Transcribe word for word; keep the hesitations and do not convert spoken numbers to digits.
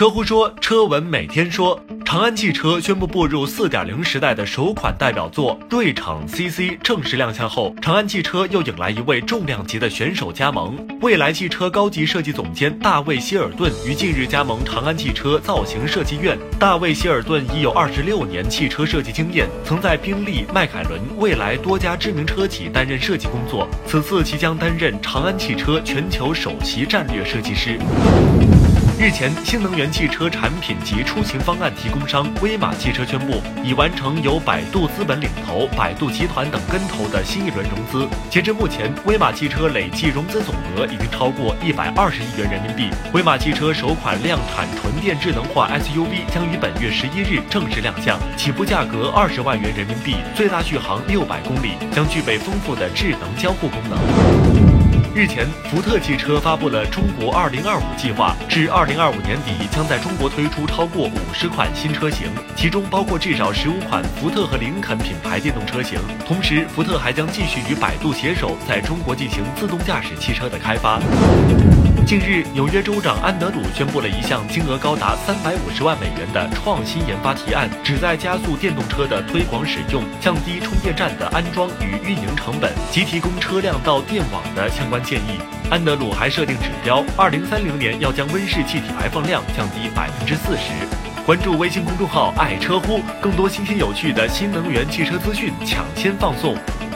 车乎说，车闻每天说，长安汽车宣布步入 四点零 时代的首款代表作对场 C C 正式亮相后，长安汽车又迎来一位重量级的选手加盟。蔚来汽车高级设计总监大卫希尔顿于近日加盟长安汽车造型设计院。大卫希尔顿已有二十六年汽车设计经验，曾在宾利、迈凯伦、蔚来多家知名车企担任设计工作。此次其将担任长安汽车全球首席战略设计师。日前，新能源汽车产品及出行方案提供商威马汽车宣布，已完成由百度资本领投、百度集团等跟投的新一轮融资。截至目前，威马汽车累计融资总额已经超过一百二十亿元人民币。威马汽车首款量产纯电智能化 S U V 将于本月十一日正式亮相，起步价格二十万元人民币，最大续航六百公里，将具备丰富的智能交互功能。日前，福特汽车发布了中国二零二五计划，至二零二五年底将在中国推出超过五十款新车型，其中包括至少十五款福特和林肯品牌电动车型。同时，福特还将继续与百度携手，在中国进行自动驾驶汽车的开发。近日，纽约州长安德鲁宣布了一项金额高达三百五十万美元的创新研发提案，旨在加速电动车的推广使用，降低充电站的安装与运营成本及提供车辆到电网的相关建议。安德鲁还设定指标，二零三零年要将温室气体排放量降低百分之四十。关注微信公众号爱车乎，更多新鲜有趣的新能源汽车资讯抢先放送。